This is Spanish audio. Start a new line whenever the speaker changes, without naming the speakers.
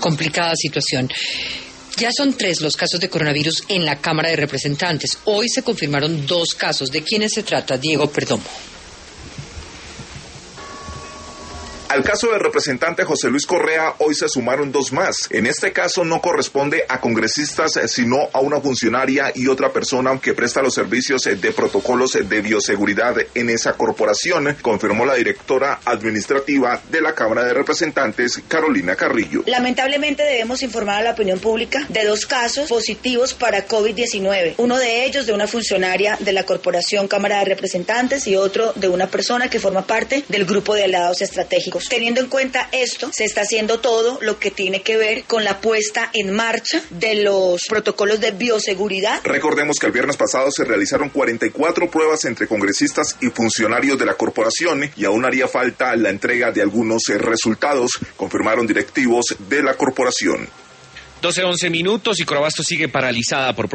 complicada situación. Ya son 3 los casos de coronavirus en la Cámara de Representantes. Hoy se confirmaron 2 casos. ¿De quiénes se trata, Diego Perdomo?
Al caso del representante José Luis Correa, hoy se sumaron 2 más. En este caso no corresponde a congresistas, sino a una funcionaria y otra persona que presta los servicios de protocolos de bioseguridad en esa corporación, confirmó la directora administrativa de la Cámara de Representantes, Carolina Carrillo.
Lamentablemente debemos informar a la opinión pública de 2 casos positivos para COVID-19. Uno de ellos de una funcionaria de la corporación Cámara de Representantes y otro de una persona que forma parte del grupo de aliados estratégicos. Teniendo en cuenta esto, se está haciendo todo lo que tiene que ver con la puesta en marcha de los protocolos de bioseguridad.
Recordemos que el viernes pasado se realizaron 44 pruebas entre congresistas y funcionarios de la corporación y aún haría falta la entrega de algunos resultados, confirmaron directivos de la corporación.
12:11 y Corabastos sigue paralizada por